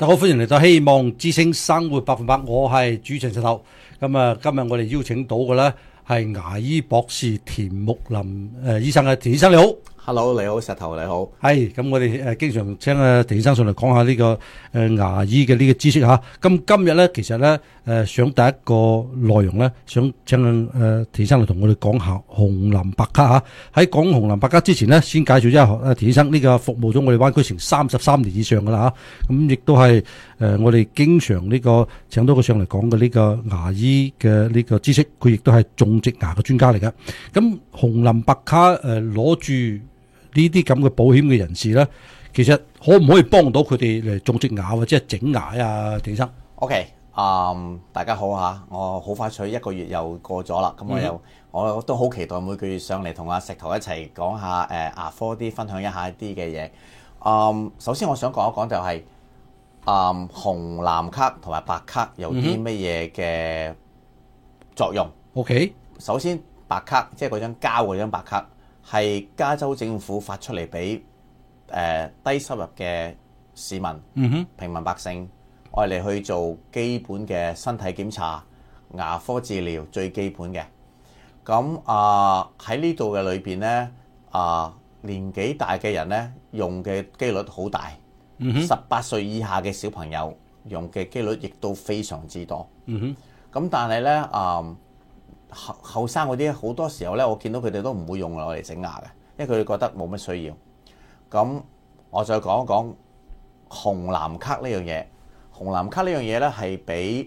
大家好，歡迎嚟到希望之聲生活100%，我係主持人石頭。咁啊，今日我哋邀請到嘅咧係牙醫博士田木林醫生嘅。田醫生你好。 Hello， 你好，石頭你好。 係咁，我哋經常請田醫生上嚟講下呢個牙醫嘅呢個知識嚇。咁今日咧，其實咧想第一個內容咧，想請田醫生嚟同我哋講下紅藍白卡嚇。喺講紅藍白卡之前咧，先介紹一下田醫生呢個服務咗我哋灣區成33年以上㗎啦嚇。咁亦都係我哋經常呢個請到佢上嚟講嘅呢個牙醫嘅呢個知識，佢亦都係種植牙嘅專家嚟嘅。咁紅藍白卡攞住呢啲咁嘅保險嘅人士咧，其實可唔可以幫到佢哋嚟種植牙或者係整牙啊？田醫生 ，OK，大家好嚇，我好快脆1個月又過咗啦，咁我都好期待每個月上嚟同阿石頭一齊講下牙科啲，分享一下啲嘅嘢。首先我想講一講就係紅藍卡同埋白卡有啲乜嘢嘅作用。 OK， 首先白卡即係嗰張膠嗰張白卡，係加州政府發出嚟俾低收入嘅市民、平民百姓，愛嚟去做基本嘅身體檢查、牙科治療最基本嘅。咁喺呢度嘅裏邊咧，年紀大嘅人咧用嘅機率好大，18歲以下嘅小朋友用嘅機率亦都非常之多。咁但係咧後生嗰啲好多時候咧，我見到佢哋都唔會用落嚟整牙嘅，因為佢哋覺得冇乜需要。咁我再講一講紅藍卡呢樣嘢。紅藍卡呢樣嘢咧係俾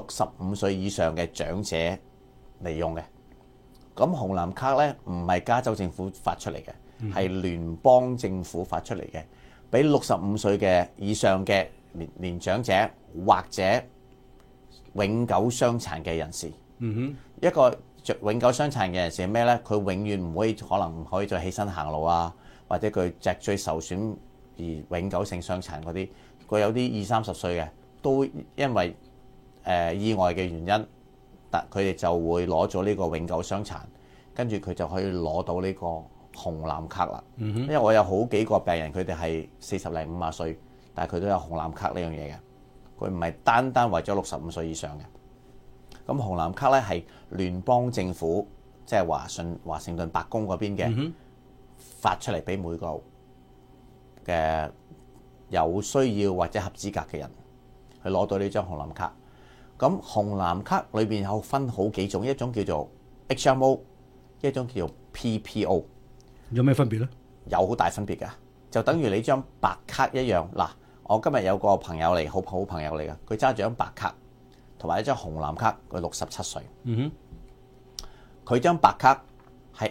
65歲以上嘅長者嚟用嘅。咁紅藍卡咧唔係加州政府發出嚟嘅，係聯邦政府發出嚟嘅，俾65歲嘅以上嘅年長者或者永久傷殘嘅人士。一個永久傷殘嘅人士係咩咧？佢永遠可能唔可以再起身行路啊，或者佢脊椎受損而永久性傷殘嗰啲。佢有啲20-30歲嘅，都因為意外嘅原因，但佢哋就會攞咗呢個永久傷殘，跟住佢就可以攞到呢個紅藍卡啦。因為我有好幾個病人，佢哋係40零50歲，但係佢都有紅藍卡呢樣嘢嘅。佢唔係單單為咗65歲以上嘅。咁紅藍卡咧係聯邦政府，即係華盛頓白宮嗰邊嘅發出嚟俾每個嘅有需要或者合資格嘅人去攞到呢張紅藍卡。咁紅藍卡裏邊有分好幾種，一種叫做 HMO， 一種叫做 PPO。 有咩分別咧？ 有好大分別㗎，就等於你張白卡一樣。嗱，我今日有個朋友嚟，好朋友嚟㗎，佢揸住張白卡同埋一張紅藍卡，佢67歲。佢張白卡係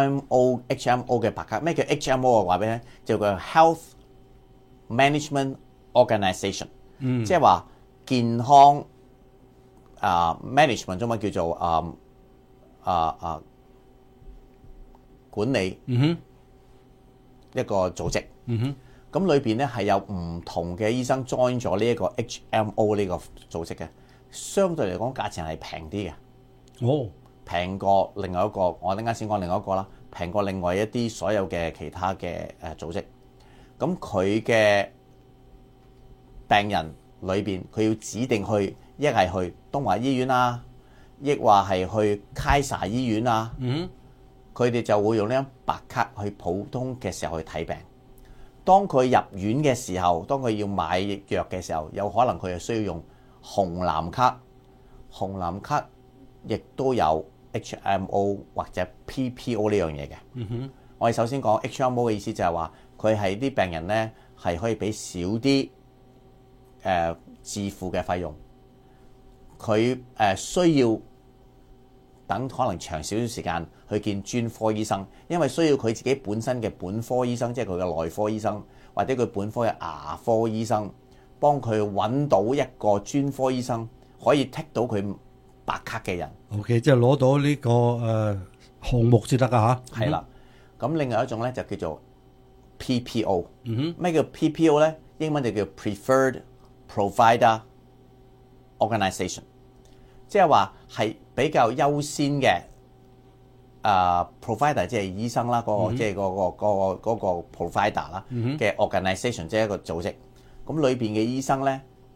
HMO 嘅白卡。咩叫 HMO？ 我話俾你聽，就叫 Health Management Organization，即係話健康management 中文叫做管理一個組織。咁裏邊咧係有唔同嘅醫生 join 咗呢一個 HMO 呢個組織嘅，相對嚟講價錢係平啲嘅。平過另外一個，我陣間先講另外一個啦，平過另外一啲所有嘅其他嘅組織。咁佢嘅病人裏邊，佢要指定去，一係去東華醫院啊，亦或係去凱撒醫院啊。佢哋就會用呢張白卡去普通嘅時候去睇病。當佢入院嘅時候，當佢要買藥嘅時候，有可能佢係需要用紅藍卡。紅藍卡亦都有 HMO 或者 PPO 呢樣嘢嘅。我哋首先講 HMO 嘅意思就係話，佢係啲病人咧係可以俾少啲自付嘅費用。佢需要等可能長少少時間去見專科醫生，因為需要佢自己本身嘅本科醫生，即係佢嘅內科醫生，或者佢本科嘅牙科醫生，幫佢揾到一個專科醫生可以剔到佢白卡嘅人。 OK， 即係攞到呢個項目先得㗎嚇。 係啦，咁另外一種咧就叫做 PPO。咩叫 PPO 咧？英文就叫 Preferred Provider Organization， 即係話係比較優先嘅provider， 即係醫生啦，即係嗰個 provider 啦嘅 organization， 即係一個組織。咁裏邊嘅醫生咧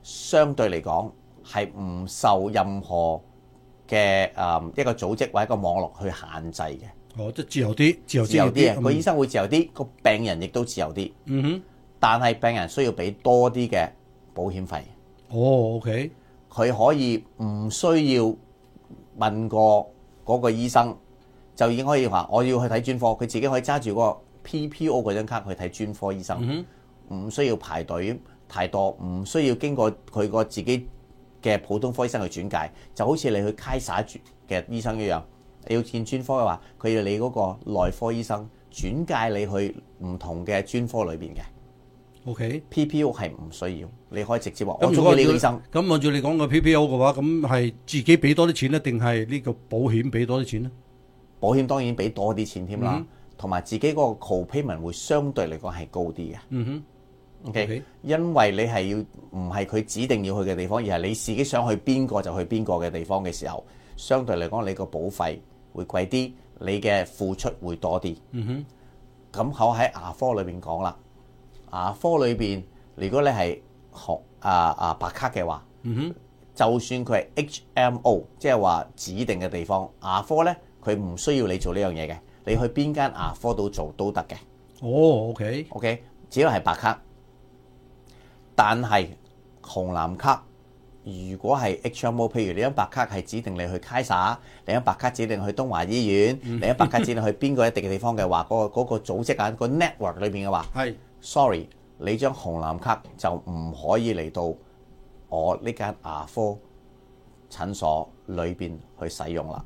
相對嚟講係唔受任何嘅一個組織或者一個網絡去限制嘅。 即係自由啲， 自由啲啊！個醫生會自由啲，個病人亦都自由啲。但係病人需要俾多啲嘅保險費。 OK。 佢可以唔需要問過嗰個醫生，就已經可以話我要去睇專科。佢自己可以揸住嗰個 PPO 嗰張卡去睇專科醫生，唔需要排隊太多，唔需要經過佢個自己嘅普通科醫生去轉介。就好似你去開撒嘅醫生一樣。你要見專科嘅話，佢要你嗰個內科醫生轉介你去唔同嘅專科裏邊嘅。PPO 係唔需要，你可以直接話我中意呢個醫生。 咁按照你講嘅 PPO 嘅話，咁係自己俾多啲錢咧，定係呢個保險俾多啲錢咧？ 保險當然俾多啲錢添啦，同埋自己嗰個 co-payment 會相對嚟講係高啲嘅。OK，因為你係要唔係佢指定要去嘅地方，而係你自己想去邊個就去邊個嘅地方嘅時候，相對嚟講你個保費會貴啲，你嘅付出會多啲。咁我喺牙科裏邊講啦，牙科裏邊如果你係白卡嘅話，就算佢係 HMO， 即係話指定嘅地方，牙科咧佢唔需要你做呢樣嘢嘅，你去邊間牙科度做都得嘅。OK，只要係白卡，但係紅藍卡。如果係 HMO， 譬如你張白卡係指定你去開撒，你張白卡指定去東華醫院，你張白卡指定去邊個一定嘅地方嘅話，嗰個組織啊，個 network 裏邊嘅話，係 sorry， 你張紅藍卡就唔可以嚟到我呢間牙科診所裏邊去使用啦。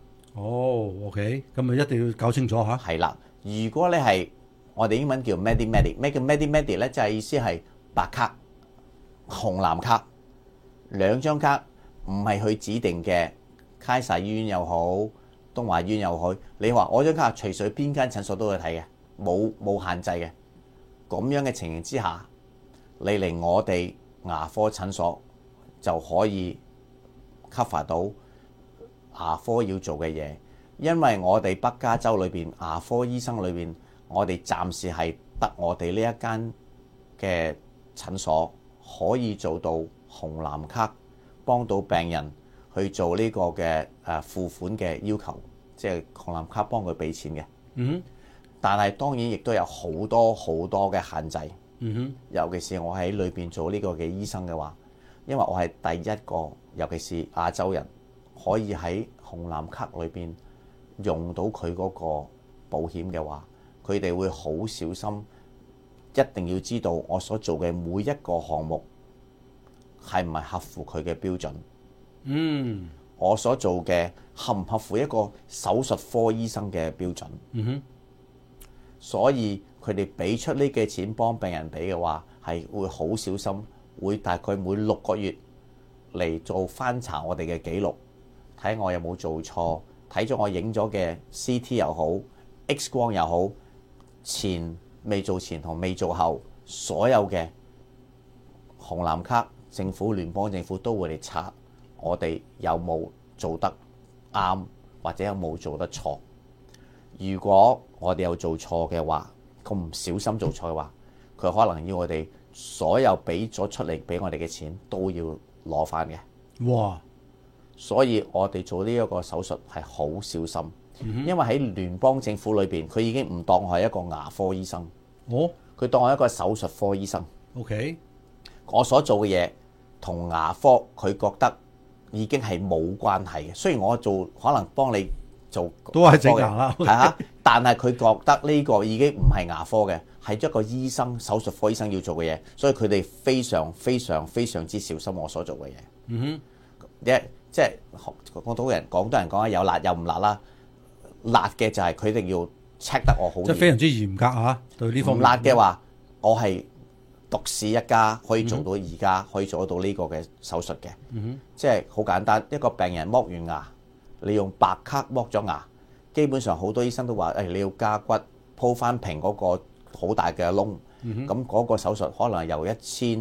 OK， 咁咪一定要搞清楚嚇。 係啦，如果你係我哋英文叫 Medi-Medi， 咩叫 Medi-Medi 咧？就係意思係白卡、紅藍卡。兩張卡唔係佢指定嘅，開撒醫院又好，東華醫院又好，你話我張卡隨隨邊間診所都去睇嘅，冇限制嘅。咁樣嘅情形之下，你嚟我哋牙科診所就可以 cover 到牙科要做嘅嘢，因為我哋北加州裏邊牙科醫生裏邊，我哋暫時係得我哋呢一間嘅診所可以做到紅藍卡，幫到病人去做呢個嘅付款嘅要求，即係紅藍卡幫佢俾錢嘅。但係當然亦都有好多好多嘅限制。尤其是我喺裏邊做呢個嘅醫生嘅話，因為我係第一個，尤其是亞洲人可以喺紅藍卡裏邊用到佢嗰個保險嘅話，佢哋會好小心，一定要知道我所做嘅每一個項目係唔係合乎佢嘅標準？我所做嘅合唔合乎一個手術科醫生嘅標準？所以佢哋俾出呢嘅錢幫病人俾嘅話，係會好小心，會大概每6個月嚟做翻查我哋嘅記錄，睇我有冇做錯，睇咗我影咗嘅 CT 又好 X 光又好，未做前同未做後，所有嘅紅藍卡。政府聯邦政府都會嚟查我哋有冇做得啱，或者有冇做得錯。如果我哋有做錯嘅話，咁唔小心做錯嘅話，佢可能要我哋所有俾咗出嚟俾我哋嘅錢都要攞翻嘅。哇！所以我哋做呢一個手術係好小心，因為喺聯邦政府裏邊，佢已經唔當我係一個牙科醫生，佢當我係一個手術科醫生。OK， 我所做嘅嘢同牙科佢覺得已經係冇關係嘅。雖然我做可能幫你做都係整牙啦， 係啊，但係佢覺得呢個已經唔係牙科嘅，係一個醫生手術科醫生要做嘅嘢，所以佢哋非常非常非常之小心我所做嘅嘢。即係廣東人講啊，有辣有唔辣啦。辣嘅就係佢哋要 check 得我好， 即係非常之嚴格嚇。對呢方面， 唔辣嘅話，我係獨市一家可以做到而家可以做得到呢個嘅手術嘅。即係好簡單，一個病人剝完牙，你用白卡剝咗牙，基本上好多醫生都話：你要加骨鋪翻平嗰個好大嘅窿。咁嗰個手術可能由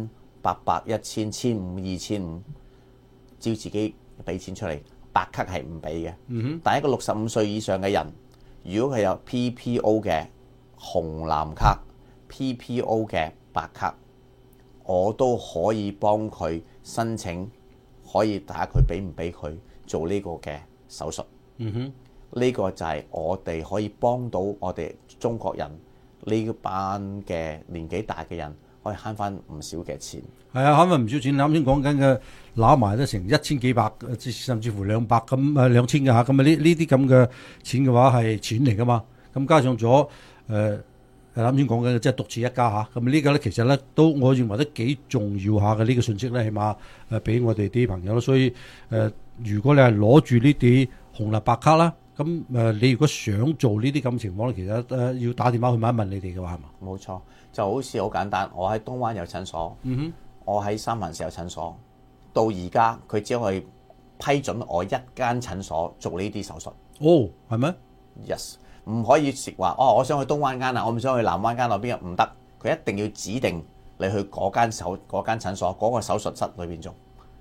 1800、1000、1500、2500，照自己俾錢出嚟。白卡係唔俾嘅。但係一個65歲以上嘅人，如果佢有 PPO 嘅紅藍卡、PPO 嘅白卡， 我都可以幫佢申請，可以睇下佢俾唔俾佢做呢個嘅手術。呢個就係我哋可以幫到我哋中國人呢班嘅年紀大嘅人，可以慳翻唔少嘅錢。 係啊，慳翻唔少錢。啱先講緊嘅攬埋都成1000幾百，甚至乎200咁2000嘅嚇。咁啊呢啲咁嘅錢嘅話係錢嚟噶嘛。咁加上咗啱先講緊嘅即係獨自一家嚇。咁呢個咧其實咧都我認為都幾重要下嘅呢個信息咧，起碼俾我哋啲朋友咯。所以如果你係攞住呢啲紅立白卡啦。咁你如果想做呢啲咁情況咧，其實要打電話去問一問你哋嘅話係嘛？ 冇錯，就好似好簡單。我喺東灣有診所，我喺三藩市有診所，到而家佢只可以批准我一間診所做呢啲手術。 哦，係咩 ？Yes， 唔可以話我想去東灣間啊，我唔想去南灣間，我邊個唔得？佢一定要指定你去嗰間診所嗰個手術室裏邊做。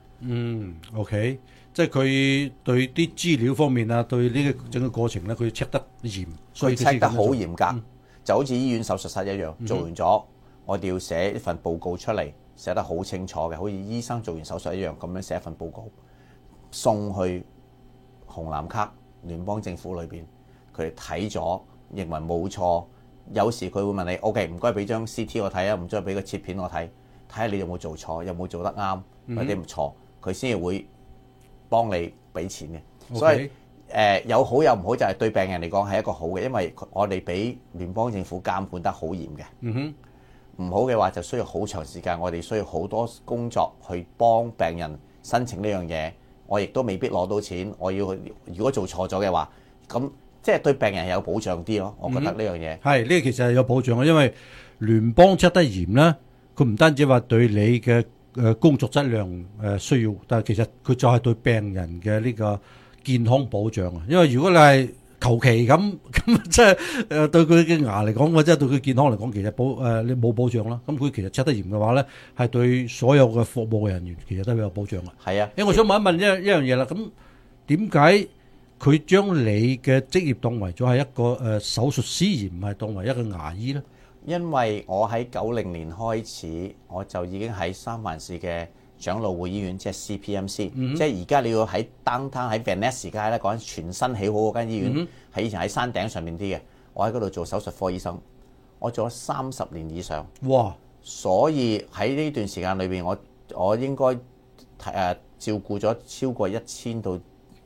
OK。即係佢對啲資料方面啊，對呢個整個過程咧，佢 check 得嚴， 佢 check 得好嚴格，就好似醫院手術室一樣。做完咗，我哋要寫一份報告出嚟，寫得好清楚嘅，好似醫生做完手術一樣咁樣寫一份報告，送去紅藍卡聯邦政府裏邊，佢哋睇咗，認為冇錯。有時佢會問你 ，OK， 唔該俾張 CT 我睇啊，唔該俾個切片我睇，睇下你有冇做錯，有冇做得啱，或者唔錯，佢先至會幫你俾錢嘅。所以有好有唔好，就係對病人嚟講係一個好嘅，因為我哋俾聯邦政府監管得好嚴嘅。唔好嘅話就需要好長時間，我哋需要好多工作去幫病人申請呢樣嘢，我亦都未必攞到錢。我要如果做錯咗嘅話，咁即係對病人係有保障啲咯。我覺得呢樣嘢係呢個其實係有保障嘅，因為聯邦測得嚴咧，佢唔單止話對你嘅工作質量需要，但係其實佢就係對病人嘅呢個健康保障啊。因為如果你係求其咁即係對佢嘅牙嚟講，或者對佢健康嚟講，其實你冇保障啦。咁佢其實測得嚴嘅話咧，係對所有嘅服務嘅人員其實都係有保障嘅。 係啊， 因為我想問一問一樣嘢啦，咁點解佢將你嘅職業當為咗係一個手術師，而唔係當為一個牙醫咧？ 因為我喺90年開始，我就已經喺三藩市嘅長老會醫院，即係 CPMC，即係而家你要喺 downtown 喺 Van Ness 街咧，講緊全新起好嗰間醫院，係以前喺山頂上面啲嘅。我喺嗰度做手術科醫生，我做咗30年以上。 哇！所以喺呢段時間裏邊，我應該照顧咗超過1000到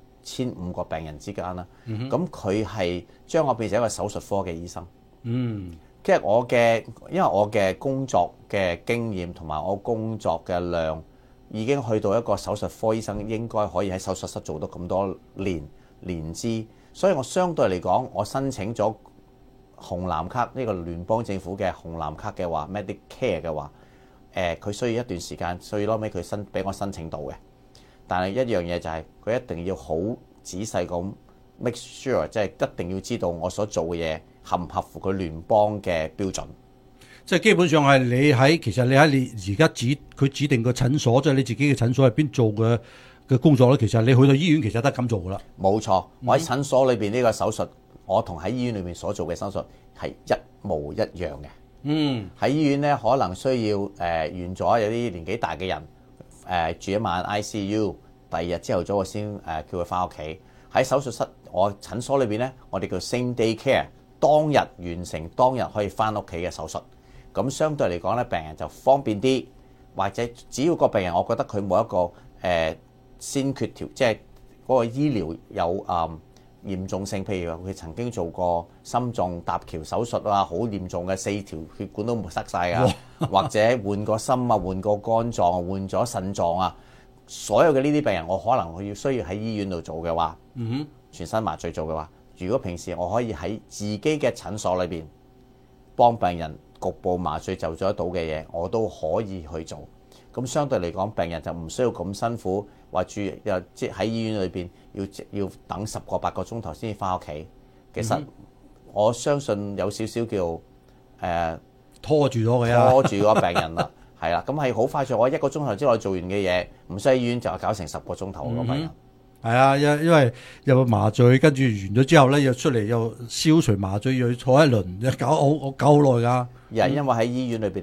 1500個病人之間啦。咁佢係將我變成一個手術科嘅醫生。即係因為我嘅工作嘅經驗同埋我工作嘅量已經去到一個手術科醫生應該可以喺手術室做到咁多年資，所以我相對嚟講，我申請咗紅藍卡呢個聯邦政府嘅紅藍卡嘅話 ，Medicare 嘅話，佢需要一段時間，所以後尾佢俾我申請到嘅。但係一樣嘢就係佢一定要好仔細咁 make sure， 即係一定要知道我所做嘅嘢合唔合乎佢聯邦嘅標準。 即係基本上係你而家佢指定個診所，即係你自己嘅診所入邊做嘅工作咧。其實你去到醫院其實都係咁做噶啦。冇錯，我喺診所裏邊呢個手術，我同喺醫院裏面所做嘅手術係一模一樣嘅。喺醫院咧可能需要完咗有啲年紀大嘅人住一晚 ICU， 第二日朝頭早我先叫佢翻屋企。喺手術室，我診所裏邊咧，我哋叫 same day care， 當日完成，當日可以翻屋企嘅手術。咁相對嚟講咧，病人就方便啲，或者只要個病人我覺得佢冇一個先決條，即係嗰個醫療有嚴重性，譬如話佢曾經做過心臟搭橋手術啊，好嚴重嘅4條血管都塞晒啊，或者換個心啊，換個肝臟，換咗腎臟啊，所有嘅呢啲病人我可能需要喺醫院度做嘅話，全身麻醉做嘅話，如果平時我可以喺自己嘅診所裏邊幫病人局部麻醉就做得到嘅嘢，我都可以去做。咁相對嚟講，病人就唔需要咁辛苦，話即係喺醫院裏邊要等10個8個鐘頭先至翻屋企。其實我相信有少少叫拖住咗佢啊， 拖住個病人啦，係啦。咁係好快脆，我1個鐘頭之內做完嘅嘢，唔使喺醫院就搞成10個鐘頭個病人。 係啊，因為又麻醉，跟住完咗之後咧，又出嚟又消除麻醉，又坐一輪，搞好耐㗎。 因為喺醫院裏邊咧，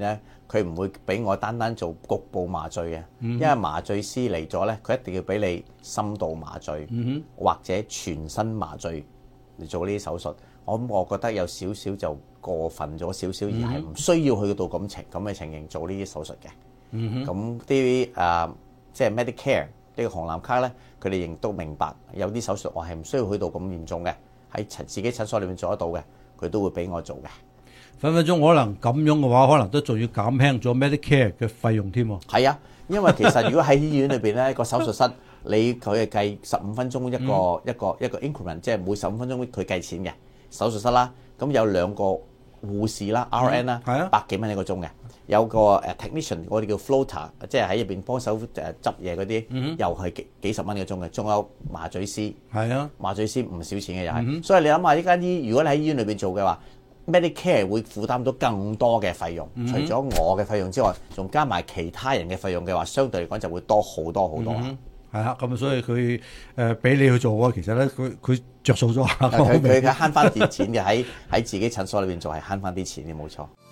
佢唔會俾我單單做局部麻醉嘅，因為麻醉師嚟咗咧，佢一定要俾你深度麻醉，或者全身麻醉嚟做呢啲手術。我覺得有少少就過分咗少少，而係唔需要去到咁嘅情形做呢啲手術嘅。咁啲即係 Medicare 呢個紅藍卡咧，佢哋亦都明白有啲手術我係唔需要去到咁嚴重嘅，喺自己診所裏面做得到嘅，佢都會俾我做嘅。 分分鐘可能咁樣嘅話，可能都仲要減輕咗 Medicare 嘅費用添喎。 係啊，因為其實如果喺醫院裏邊咧，個手術室佢係計15分鐘一個 increment，即係每15分鐘佢計錢嘅手術室啦。咁有2個護士啦 ，RN 啦，100幾蚊一個鐘嘅。有個technician，我哋叫 floater，即係喺入邊幫手執嘢嗰啲，又係幾十蚊一個鐘嘅。仲有麻醉師，麻醉師唔少錢嘅又係。所以你諗下，呢間如果你喺醫院裏邊做嘅話，Medicare 會負擔到更多嘅費用，除咗我嘅費用之外，仲加埋其他人嘅費用嘅話，相對嚟講就會多好多好多啦。 係啊，咁所以佢俾你去做喎，其實咧佢着數咗下。 佢慳翻啲錢嘅，喺自己診所裏邊做係慳翻啲錢嘅，冇錯。